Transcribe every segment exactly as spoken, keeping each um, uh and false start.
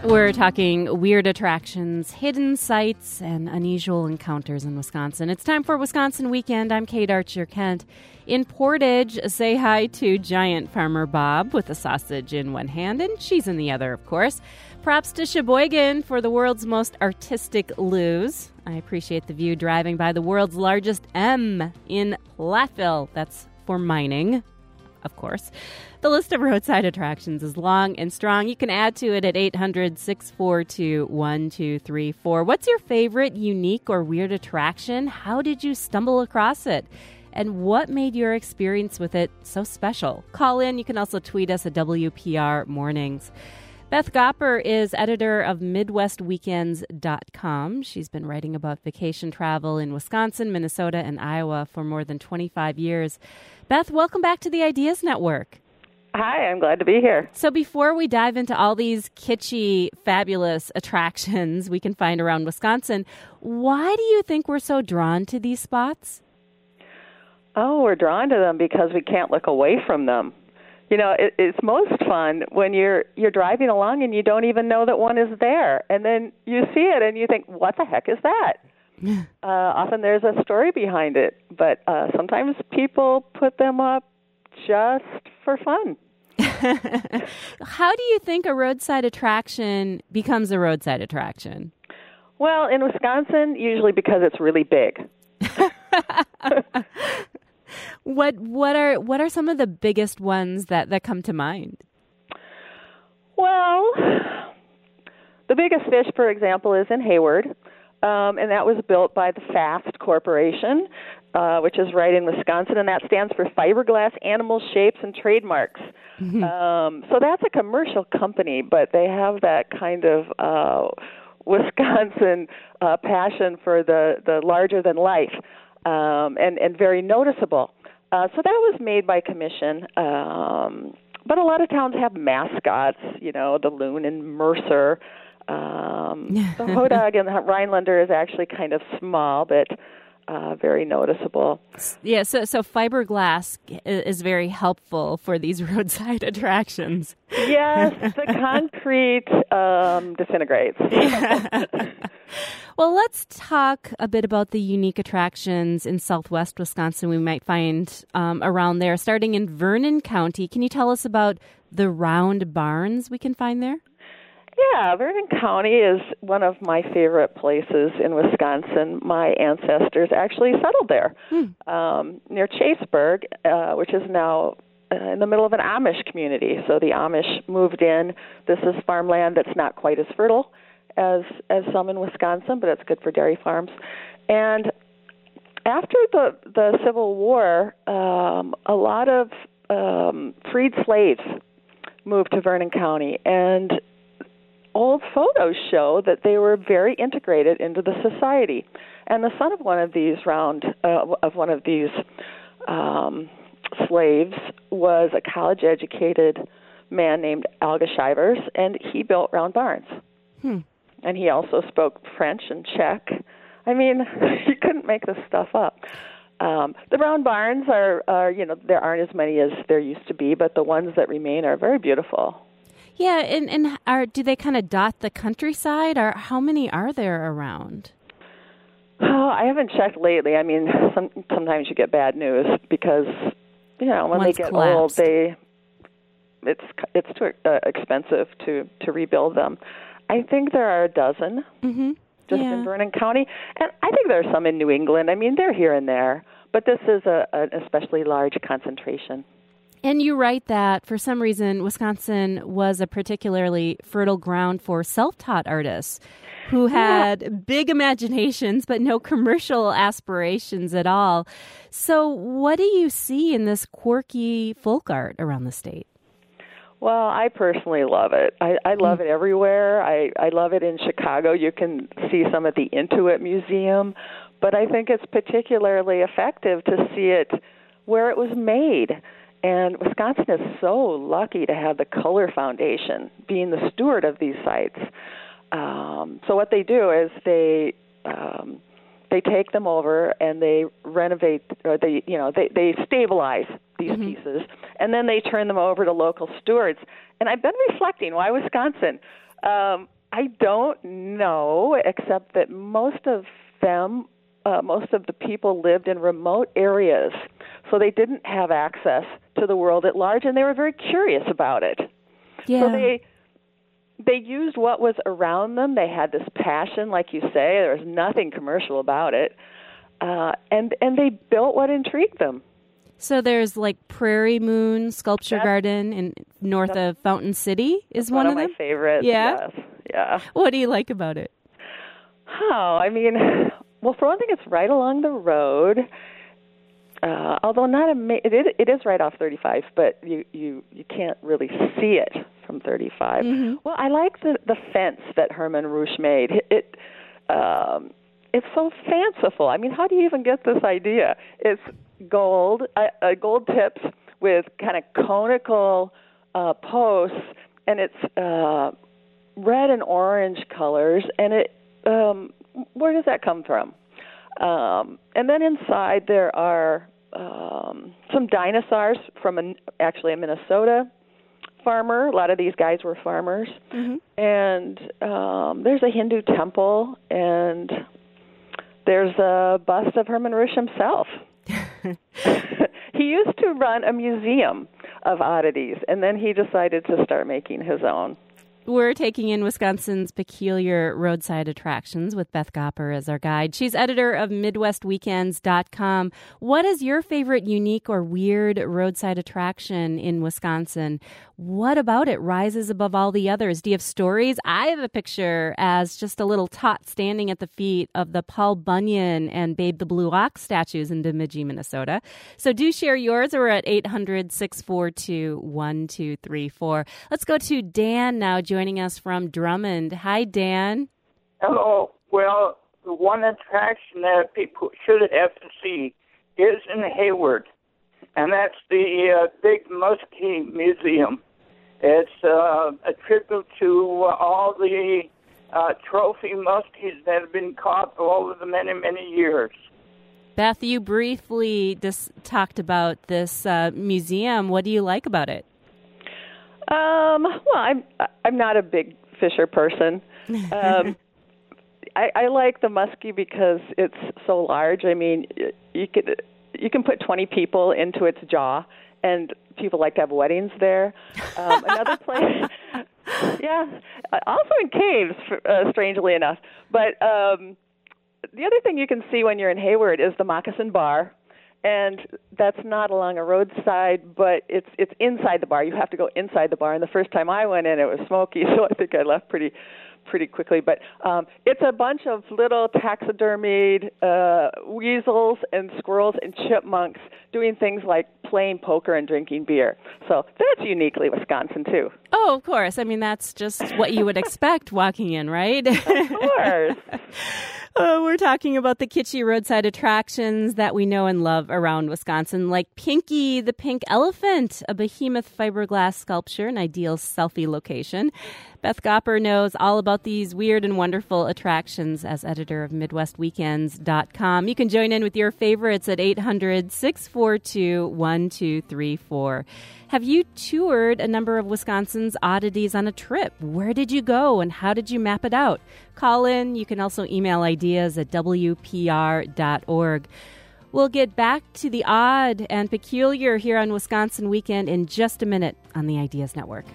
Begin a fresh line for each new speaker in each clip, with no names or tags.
We're talking weird attractions, hidden sights, and unusual encounters in Wisconsin. It's time for Wisconsin Weekend. I'm Kate Archer-Kent. In Portage, say hi to Giant Farmer Bob with a sausage in one hand and cheese in the other, of course. Props to Sheboygan for the world's most artistic loos. I appreciate the view driving by the world's largest M in Platteville. That's for mining, of course. The list of roadside attractions is long and strong. You can add to it at eight hundred, six four two, one two three four. What's your favorite unique or weird attraction? How did you stumble across it? And what made your experience with it so special? Call in. You can also tweet us at W P R Mornings. Beth Gopper is editor of Midwest Weekends dot com. She's been writing about vacation travel in Wisconsin, Minnesota, and Iowa for more than twenty-five years. Beth, welcome back to the Ideas Network.
Hi, I'm glad to be here.
So before we dive into all these kitschy, fabulous attractions we can find around Wisconsin, why do you think we're so drawn to these spots?
Oh, we're drawn to them because we can't look away from them. You know, it, it's most fun when you're you're driving along and you don't even know that one is there. And then you see it and you think, what the heck is that? uh, often there's a story behind it. But uh, sometimes people put them up just for fun.
How do you think a roadside attraction becomes a roadside attraction?
Well, in Wisconsin, usually because it's really big.
What what are what are some of the biggest ones that, that come to mind?
Well, the biggest fish, for example, is in Hayward, um, and that was built by the FAST Corporation, uh, which is right in Wisconsin, and that stands for Fiberglass Animal Shapes and Trademarks. Mm-hmm. Um, so that's a commercial company, but they have that kind of uh, Wisconsin uh, passion for the, the larger than life, um, and, and very noticeable. Uh, so that was made by commission, um, but a lot of towns have mascots, you know, the Loon and Mercer. Um, the Hodag and the Rhinelander is actually kind of small, but uh, very noticeable.
Yeah, so so fiberglass is very helpful for these roadside attractions.
Yes, the concrete um, disintegrates.
Well, let's talk a bit about the unique attractions in southwest Wisconsin we might find um, around there, starting in Vernon County. Can you tell us about the round barns we can find there?
Yeah, Vernon County is one of my favorite places in Wisconsin. My ancestors actually settled there, hmm. um, near Chaseburg, uh, which is now uh, in the middle of an Amish community. So the Amish moved in. This is farmland that's not quite as fertile as as some in Wisconsin, but it's good for dairy farms. And after the the Civil War, um, a lot of um, freed slaves moved to Vernon County, and old photos show that they were very integrated into the society. And the son of one of these round uh, of one of these um, slaves was a college-educated man named Alga Shivers, and he built round barns. Hmm. And he also spoke French and Czech. I mean, you couldn't make this stuff up. Um, the round barns are, are, you know, there aren't as many as there used to be, but the ones that remain are very beautiful.
Yeah, and, and are do they kind of dot the countryside, or how many are there around?
Oh, I haven't checked lately. I mean, some, sometimes you get bad news because, you know, when
One's
they get
collapsed.
old, they it's it's too uh, expensive to, to rebuild them. I think there are a dozen
mm-hmm.
just
yeah.
in Vernon County, and I think there are some in New England. I mean, they're here and there, but this is a, an especially large concentration.
And you write that, for some reason, Wisconsin was a particularly fertile ground for self-taught artists who had yeah. big imaginations but no commercial aspirations at all. So what do you see in this quirky folk art around the state?
Well, I personally love it. I, I love mm. it everywhere. I, I love it in Chicago. You can see some at the Intuit Museum. But I think it's particularly effective to see it where it was made. And Wisconsin is so lucky to have the Color Foundation being the steward of these sites. Um, so what they do is they um, they take them over and they renovate, or they you know they, they stabilize these mm-hmm. pieces, and then they turn them over to local stewards. And I've been reflecting, why Wisconsin? Um, I don't know, except that most of them, uh, most of the people lived in remote areas, so they didn't have access to the world at large, and they were very curious about it.
Yeah.
So they they used what was around them. They had this passion, like you say. There was nothing commercial about it, uh, and and they built what intrigued them.
So there's like Prairie Moon Sculpture
That's,
Garden in north of Fountain City is one,
one
of them?
One of my favorites,
yeah?
yes. Yeah.
What do you like about it?
Oh, I mean, well, for one thing, it's right along the road. Uh, although not a, ma- it, is, it is right off thirty-five, but you, you, you can't really see it from thirty-five.
Mm-hmm.
Well, I like the, the fence that Herman Roosh made. It, it um, it's so fanciful. I mean, how do you even get this idea? It's gold, uh, uh, gold tips with kind of conical uh, posts, and it's uh, red and orange colors. And it, um, where does that come from? Um, and then inside there are um, some dinosaurs from an, actually a Minnesota farmer. A lot of these guys were farmers.
Mm-hmm.
And um, there's a Hindu temple, and there's a bust of Herman Roosh himself. He used to run a museum of oddities, and then he decided to start making his own.
We're taking in Wisconsin's peculiar roadside attractions with Beth Gopper as our guide. She's editor of Midwest Weekends dot com. What is your favorite unique or weird roadside attraction in Wisconsin? What about it rises above all the others? Do you have stories? I have a picture as just a little tot standing at the feet of the Paul Bunyan and Babe the Blue Ox statues in Bemidji, Minnesota. So do share yours. We're at eight hundred, six four two, one two three four. Let's go to Dan now, joining us from Drummond. Hi, Dan.
Hello. Well, the one attraction that people should have to see is in Hayward, and that's the uh, Big Muskie Museum. It's uh, a tribute to uh, all the uh, trophy muskies that have been caught over the many, many years.
Beth, you briefly just talked about this uh, museum. What do you like about it?
Um, well, I'm I'm not a big Fisher person. Um, I, I like the muskie because it's so large. I mean, you could you can put twenty people into its jaw, and people like to have weddings there. Um, another place, yeah, also in caves, uh, strangely enough. But um, the other thing you can see when you're in Hayward is the Moccasin Bar. And that's not along a roadside, but it's it's inside the bar. You have to go inside the bar. And the first time I went in, it was smoky, so I think I left pretty pretty quickly. But um, it's a bunch of little taxidermied uh, weasels and squirrels and chipmunks doing things like playing poker and drinking beer. So that's uniquely Wisconsin, too.
Oh, of course. I mean, that's just what you would expect walking in, right?
Of course.
Uh, we're talking about the kitschy roadside attractions that we know and love around Wisconsin, like Pinky the Pink Elephant, a behemoth fiberglass sculpture, an ideal selfie location. Beth Gopper knows all about these weird and wonderful attractions as editor of Midwest Weekends dot com. You can join in with your favorites at eight hundred, six four two, one two three four. Have you toured a number of Wisconsin's oddities on a trip? Where did you go and how did you map it out? Call in. You can also email ideas at W P R dot org. We'll get back to the odd and peculiar here on Wisconsin Weekend in just a minute on the Ideas Network.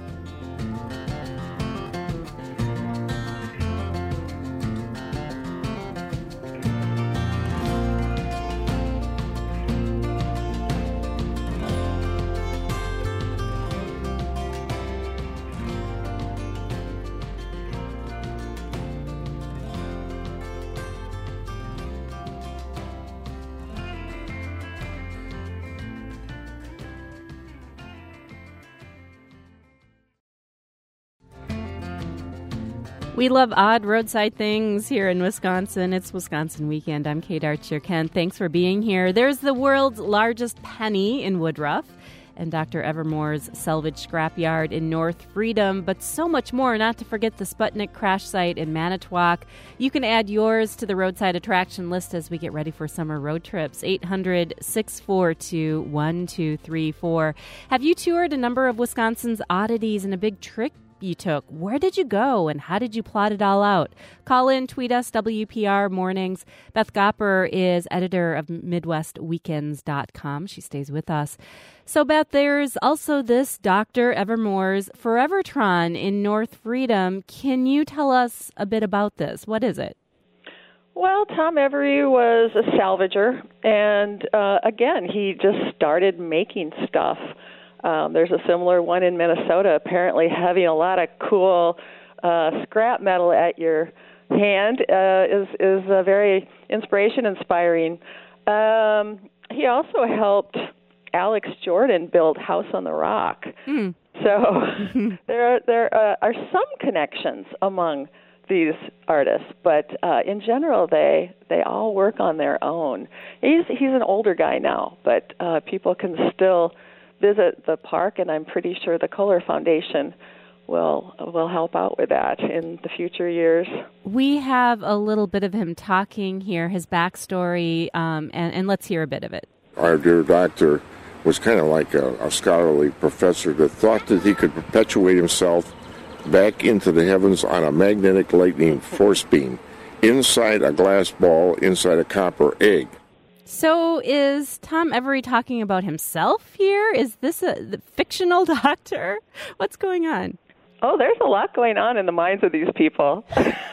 We love odd roadside things here in Wisconsin. It's Wisconsin Weekend. I'm Kate Archer-Kent. Thanks for being here. There's the world's largest penny in Woodruff and Doctor Evermore's Selvage Scrapyard in North Freedom, but so much more, not to forget the Sputnik crash site in Manitowoc. You can add yours to the roadside attraction list as we get ready for summer road trips. eight hundred, six four two, one two three four. Have you toured a number of Wisconsin's oddities and a big trick you took. Where did you go, and how did you plot it all out? Call in, tweet us, W P R Mornings. Beth Gopper is editor of Midwest Weekends dot com. She stays with us. So, Beth, there's also this Doctor Evermore's Forevertron in North Freedom. Can you tell us a bit about this? What is it?
Well, Tom Every was a salvager, and uh, again, he just started making stuff. Um, there's a similar one in Minnesota, apparently having a lot of cool uh, scrap metal at your hand uh, is, is uh, very inspiration-inspiring. Um, he also helped Alex Jordan build House on the Rock. Mm. So there, are, there uh, are some connections among these artists, but uh, in general, they they all work on their own. He's he's an older guy now, but uh, people can still visit the park, and I'm pretty sure the Kohler Foundation will will help out with that in the future years.
We have a little bit of him talking here, his backstory, um, and, and let's hear a bit of it.
Our dear doctor was kind of like a, a scholarly professor that thought that he could perpetuate himself back into the heavens on a magnetic lightning force beam inside a glass ball, inside a copper egg.
So is Tom Every talking about himself here? Is this a fictional doctor? What's going on?
Oh, there's a lot going on in the minds of these people.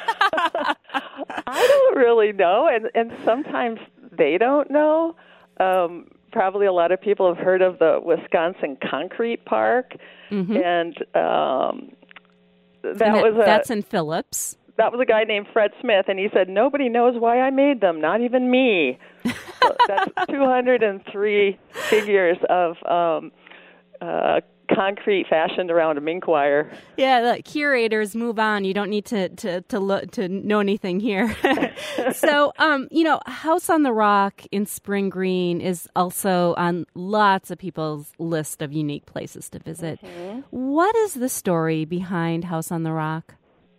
I don't really know, and, and sometimes they don't know. Um, probably a lot of people have heard of the Wisconsin Concrete Park, mm-hmm. and um, that,
and that
was a,
that's in Phillips.
That was a guy named Fred Smith, and he said, nobody knows why I made them, not even me. So that's two hundred three figures of um, uh, concrete fashioned around a mink wire.
Yeah, the curators move on. You don't need to to to, look, to know anything here. So, um, you know, House on the Rock in Spring Green is also on lots of people's list of unique places to visit. Mm-hmm. What is the story behind House on the Rock?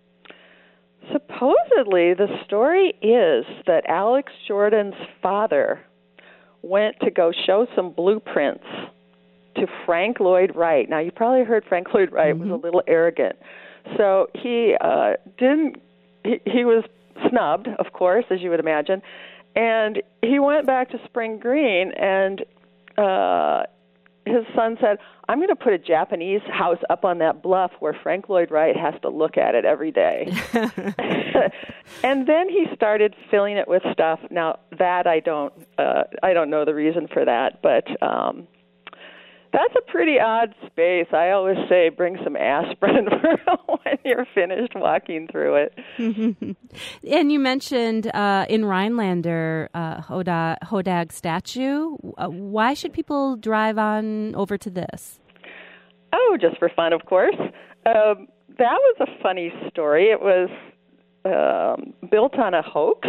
Supposedly, the story is that Alex Jordan's father went to go show some blueprints to Frank Lloyd Wright. Now, you probably heard Frank Lloyd Wright mm-hmm. was a little arrogant. So he uh, didn't, he, he was snubbed, of course, as you would imagine. And he went back to Spring Green, and uh, his son said, I'm going to put a Japanese house up on that bluff where Frank Lloyd Wright has to look at it every day. And then he started filling it with stuff. Now, that I don't, uh, I don't know the reason for that, but um, that's a pretty odd space. I always say bring some aspirin for when you're finished walking through it.
And you mentioned uh, in Rhinelander, uh, Hodag, Hodag statue. Uh, why should people drive on over to this?
Oh, just for fun, of course. Um, that was a funny story. It was um, built on a hoax.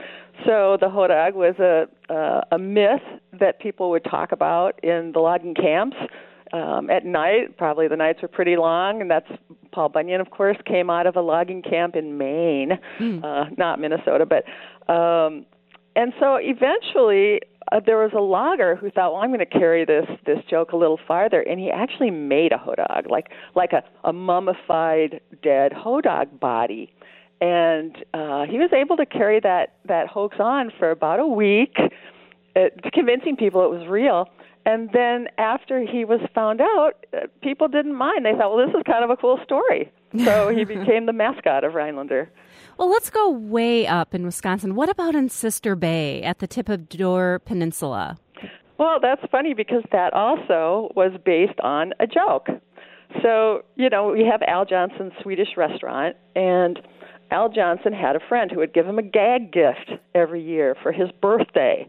So the Hodag was a uh, a myth that people would talk about in the logging camps um, at night. Probably the nights were pretty long, and that's Paul Bunyan, of course, came out of a logging camp in Maine, mm. uh, not Minnesota. But um, and so eventually uh, there was a logger who thought, well, I'm going to carry this this joke a little farther, and he actually made a Hodag, like like a, a mummified dead Hodag body. And uh, he was able to carry that, that hoax on for about a week, uh, convincing people it was real. And then after he was found out, uh, people didn't mind. They thought, well, this is kind of a cool story. So he became the mascot of Rhinelander.
Well, let's go way up in Wisconsin. What about in Sister Bay at the tip of Door Peninsula?
Well, that's funny because that also was based on a joke. So, you know, we have Al Johnson's Swedish restaurant, and Al Johnson had a friend who would give him a gag gift every year for his birthday.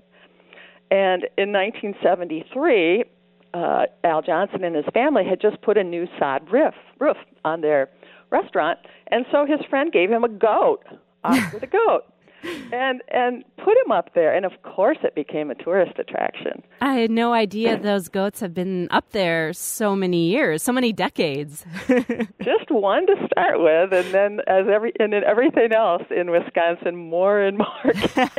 And in nineteen seventy-three, uh, Al Johnson and his family had just put a new sod roof, roof on their restaurant, and so his friend gave him a goat, off with a goat, and and put him up there. And of course it became a tourist attraction.
I had no idea those goats have been up there so many years, so many decades.
Just one to start with, and then as every and then everything else in Wisconsin, more and more.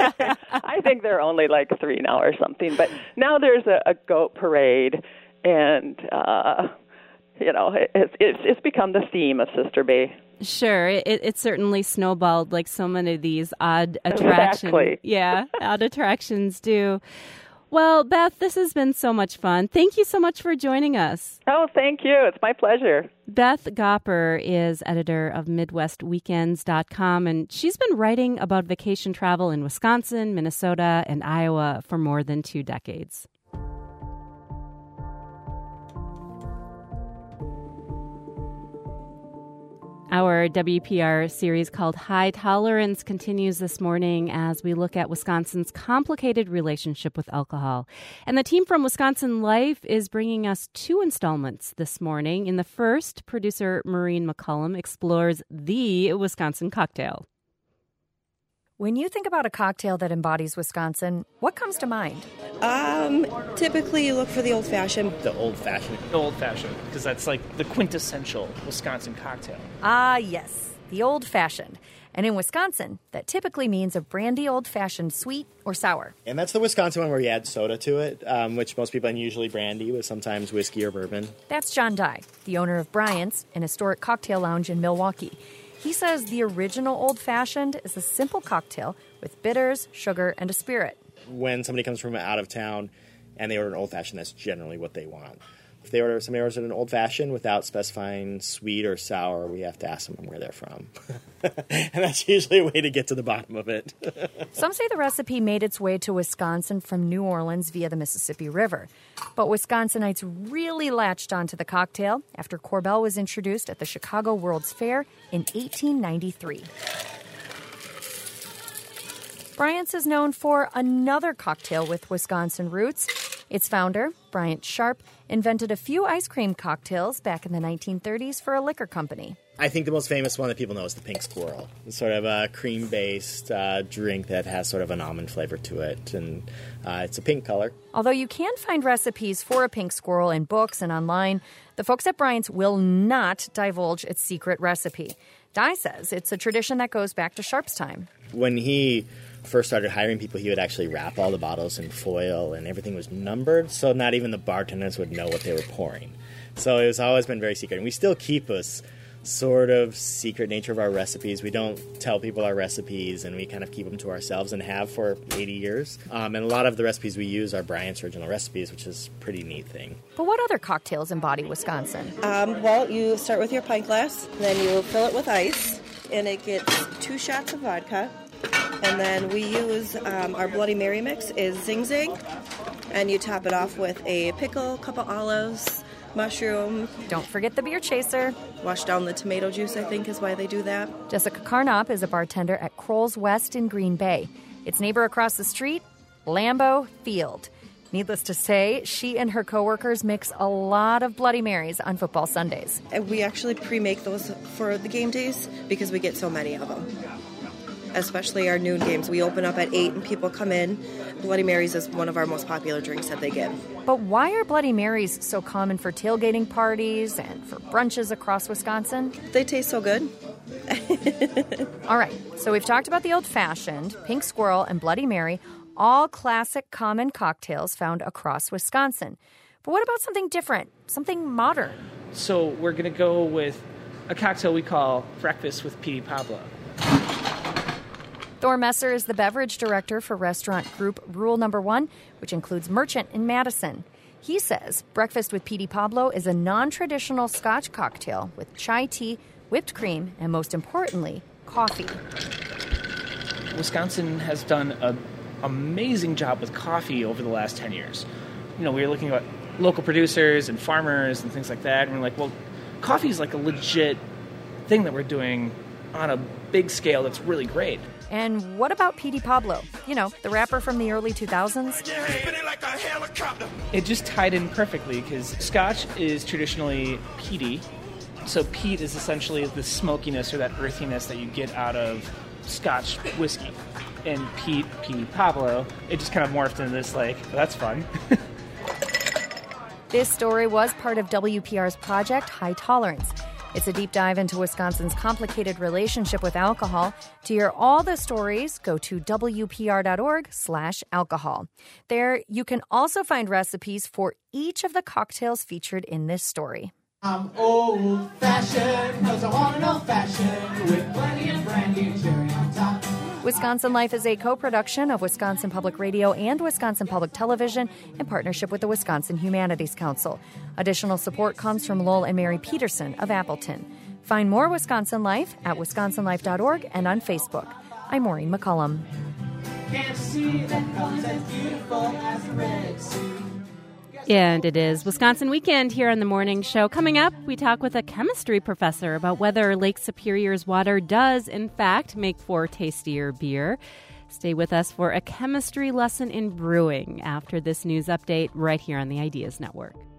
I think there are only like three now or something, but now there's a, a goat parade, and uh, you know, it, it's it's become the theme of Sister Bay.
Sure, it, it certainly snowballed like so many of these odd attractions.
Exactly.
Yeah, odd attractions do. Well, Beth, this has been so much fun. Thank you so much for joining us.
Oh, thank you. It's my pleasure.
Beth Gopper is editor of Midwest Weekends dot com, and she's been writing about vacation travel in Wisconsin, Minnesota, and Iowa for more than two decades. Our W P R series called High Tolerance continues this morning as we look at Wisconsin's complicated relationship with alcohol. And the team from Wisconsin Life is bringing us two installments this morning. In the first, producer Maureen McCullum explores the Wisconsin cocktail.
When you think about a cocktail that embodies Wisconsin, what comes to mind?
Um, typically you look for the old-fashioned.
The old-fashioned.
The old-fashioned, because that's like the quintessential Wisconsin cocktail.
Ah, yes, the old-fashioned. And in Wisconsin, that typically means a brandy old-fashioned sweet or sour.
And that's the Wisconsin one where you add soda to it, um, which most people, and usually brandy with sometimes whiskey or bourbon.
That's John Dye, the owner of Bryant's, an historic cocktail lounge in Milwaukee. He says the original old-fashioned is a simple cocktail with bitters, sugar, and a spirit.
When somebody comes from out of town and they order an old-fashioned, that's generally what they want. If they order somebody orders an old-fashioned without specifying sweet or sour, we have to ask them where they're from. And that's usually a way to get to the bottom of it.
Some say the recipe made its way to Wisconsin from New Orleans via the Mississippi River. But Wisconsinites really latched onto the cocktail after Korbel was introduced at the Chicago World's Fair in eighteen ninety-three. Bryant's is known for another cocktail with Wisconsin roots. Its founder, Bryant Sharp, invented a few ice cream cocktails back in the nineteen thirties for a liquor company.
I think the most famous one that people know is the Pink Squirrel. It's sort of a cream-based uh, drink that has sort of an almond flavor to it, and uh, it's a pink color.
Although you can find recipes for a pink squirrel in books and online, the folks at Bryant's will not divulge its secret recipe. Dye says it's a tradition that goes back to Sharp's time.
When he first started hiring people, he would actually wrap all the bottles in foil, and everything was numbered, so not even the bartenders would know what they were pouring. So it's always been very secret. And we still keep us sort of secret nature of our recipes. We don't tell people our recipes, and we kind of keep them to ourselves and have for eighty years. Um, and a lot of the recipes we use are Bryant's original recipes, which is a pretty neat thing.
But what other cocktails embody Wisconsin?
Um, well, you start with your pint glass, then you fill it with ice, and it gets two shots of vodka. And then we use um, our Bloody Mary mix is Zing Zing, and you top it off with a pickle, couple olives, mushroom.
Don't forget the beer chaser.
Wash down the tomato juice, I think, is why they do that.
Jessica Carnop is a bartender at Kroll's West in Green Bay. Its neighbor across the street, Lambeau Field. Needless to say, she and her coworkers mix a lot of Bloody Marys on football Sundays.
And we actually pre-make those for the game days because we get so many of them. Especially our noon games. We open up at eight and people come in. Bloody Marys is one of our most popular drinks that they get.
But why are Bloody Marys so common for tailgating parties and for brunches across Wisconsin?
They taste so good.
All right, so we've talked about the old-fashioned, Pink Squirrel, and Bloody Mary, all classic common cocktails found across Wisconsin. But what about something different, something modern?
So we're going to go with a cocktail we call Breakfast with Petey Pablo.
Thor Messer is the beverage director for restaurant group Rule Number One, which includes Merchant in Madison. He says Breakfast with Petey Pablo is a non-traditional Scotch cocktail with chai tea, whipped cream, and most importantly, coffee.
Wisconsin has done an amazing job with coffee over the last ten years. You know, we were looking at local producers and farmers and things like that, and we're like, well, coffee is like a legit thing that we're doing on a big scale that's really great.
And what about Petey Pablo? You know, the rapper from the early two thousands?
It just tied in perfectly because Scotch is traditionally peaty. So peat is essentially the smokiness or that earthiness that you get out of Scotch whiskey. And Pete, Petey Pablo, it just kind of morphed into this like, well, that's fun.
This story was part of W P R's project High Tolerance. It's a deep dive into Wisconsin's complicated relationship with alcohol. To hear all the stories, go to W P R dot org slash alcohol. There, you can also find recipes for each of the cocktails featured in this story.
I'm old-fashioned because I want an old-fashioned with plenty of brandy and cherry on top.
Wisconsin Life is a co-production of Wisconsin Public Radio and Wisconsin Public Television in partnership with the Wisconsin Humanities Council. Additional support comes from Lowell and Mary Peterson of Appleton. Find more Wisconsin Life at wisconsin life dot org and on Facebook. I'm Maureen McCullum.
Can't see that color's as beautiful as the Red Sea.
And it is Wisconsin Weekend here on the morning show. Coming up, we talk with a chemistry professor about whether Lake Superior's water does, in fact, make for tastier beer. Stay with us for a chemistry lesson in brewing after this news update right here on the Ideas Network.